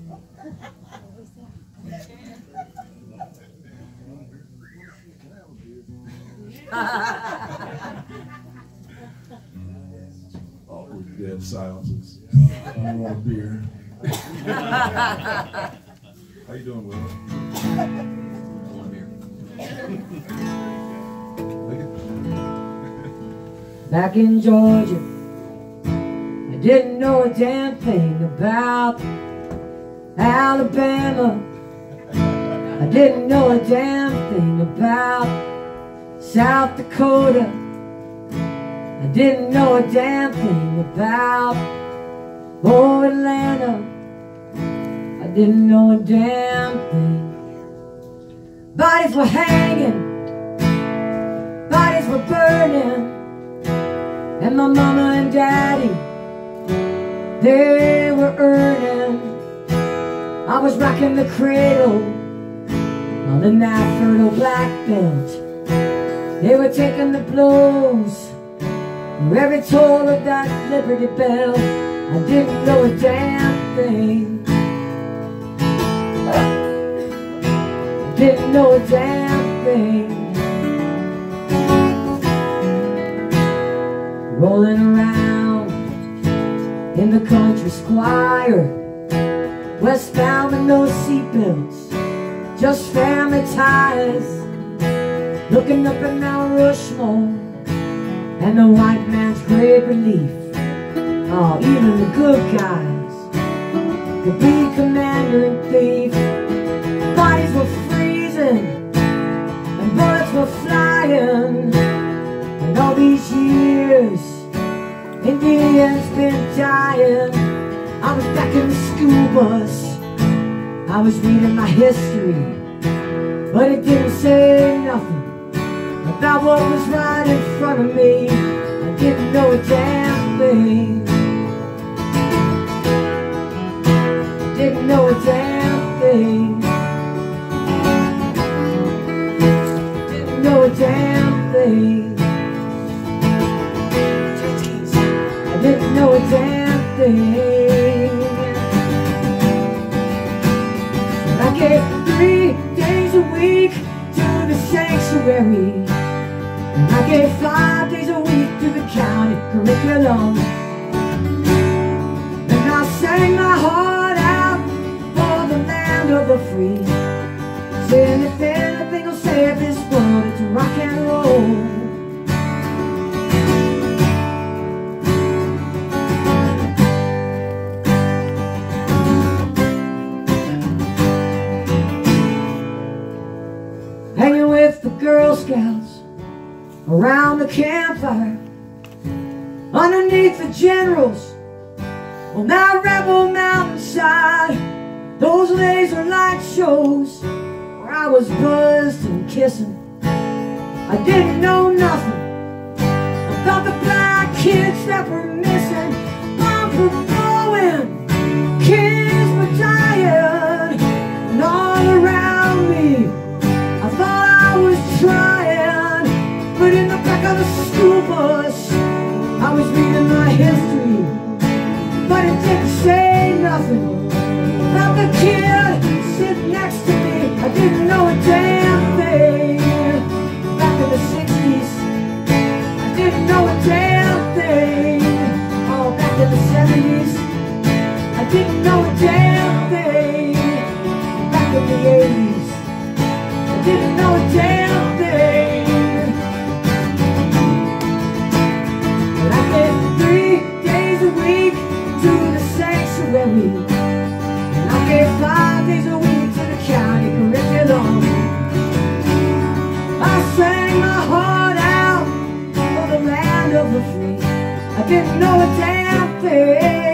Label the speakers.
Speaker 1: Awkward dead silences. I want a beer. How you doing, Will? I want a beer.
Speaker 2: Back in Georgia, I didn't know a damn thing about Alabama. I didn't know a damn thing about South Dakota. I didn't know a damn thing about old Atlanta. I didn't know a damn thing. Bodies were hanging, bodies were burning, and my mama and daddy, they were earning. I was rocking the cradle on the that fertile black belt. They were taking the blows for every toll of that Liberty Bell. I didn't know a damn thing. Didn't know a damn thing. Rolling around in the country squire, westbound with no seatbelts, just family ties. Looking up at Mount Rushmore and the white man's great relief. Oh, even the good guys could be commander and thief. Bodies were freezing and bullets were flying, and all these years Indians been dying. I was back in the school bus, I was reading my history, but it didn't say nothing about what was right in front of me. I didn't know a damn thing. Didn't know a damn thing. Didn't know a damn thing. I didn't know a damn thing. I gave 3 days a week to the sanctuary, and I gave 5 days a week to the county curriculum. And I sang my heart out for the land of the free, saying if anything will save this world, it's rock and roll. Hanging with the Girl Scouts around the campfire, underneath the generals on that rebel mountainside. Those laser light shows where I was buzzed and kissing. I didn't know nothing about the black kids that were missing. Bombs were blowing, kids were dying, and all around me I thought I was trying. But in the back of the school bus I was reading my history, but it didn't say nothing about the kid sitting next to me. I didn't know a damn thing. Back in the 60s I didn't know a damn thing. Oh, back in the 70s I didn't know a damn thing. Back in the 80s I didn't know a damn thing. But I gave 3 days a week to the sanctuary, and I gave 5 days a week to the county curriculum. I sang my heart out for the land of the free. I didn't know a damn thing.